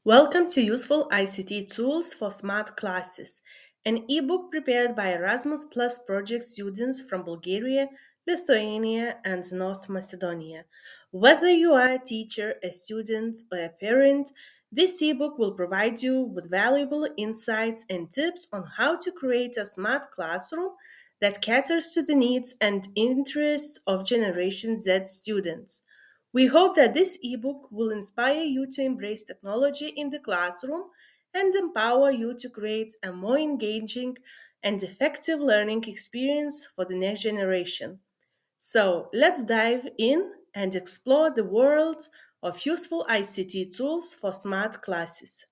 Welcome to Useful ICT Tools for Smart Classes, an ebook prepared by Erasmus Plus project students from Bulgaria, Lithuania, and North Macedonia. Whether you are a teacher, a student, or a parent, this ebook will provide you with valuable insights and tips on how to create a smart classroom that caters to the needs and interests of Generation Z students. We hope that this ebook will inspire you to embrace technology in the classroom and empower you to create a more engaging and effective learning experience for the next generation. So, let's dive in and explore the world of useful ICT tools for smart classes.